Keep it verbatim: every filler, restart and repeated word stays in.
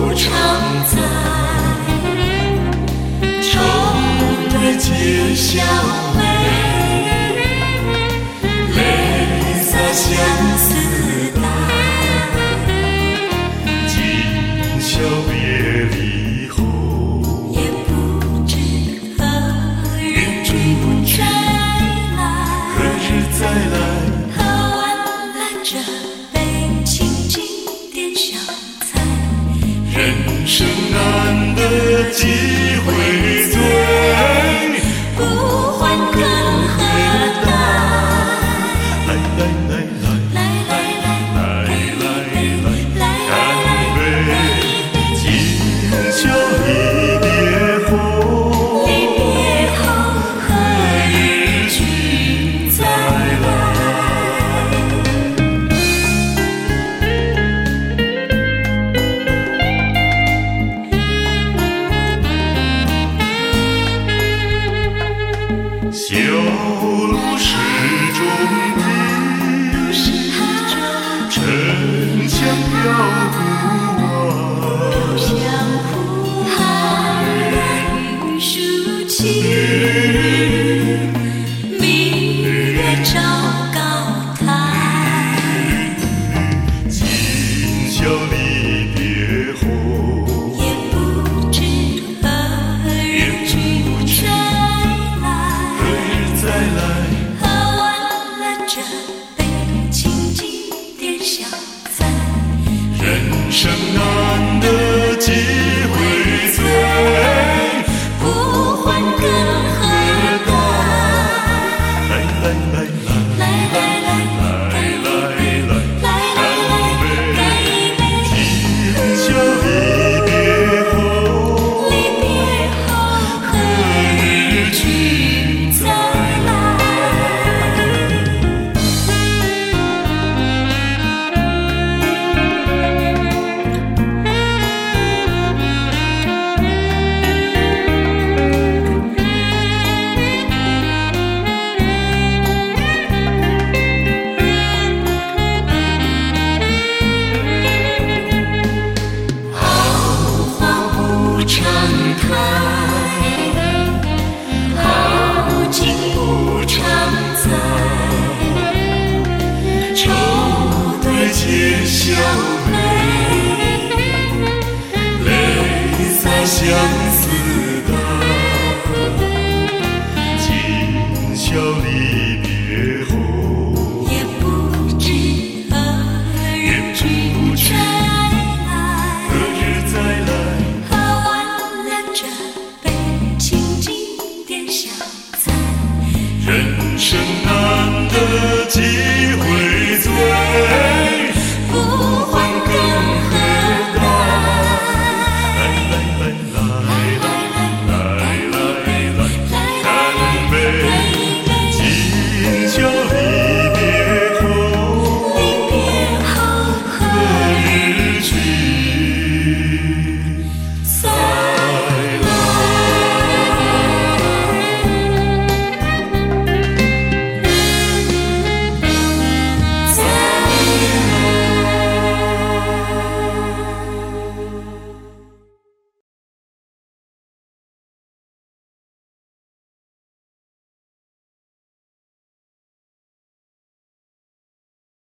不常在，愁对解笑眉，泪洒相思带，今宵别离后，也不知何日君再来，何日再来？喝完了这杯清静点小菜，人生难得几回醉，不还更何待？来来来来来来来来来来，今宵离别后，离别后何日君再来？小路始终停，沉香飘忽呼喊雨抒情，明月照高台， 今宵离别后， 也不知何日君再来。 何日再来？ 喝完了这杯清静点小菜， 人生难得几回醉， 不还更何待？ 来来来来来来来，干一杯！来来来，干一杯！ 今宵离别后， 离别后何日君再来？好花不常开，好景不常在，愁对解笑眉，泪洒相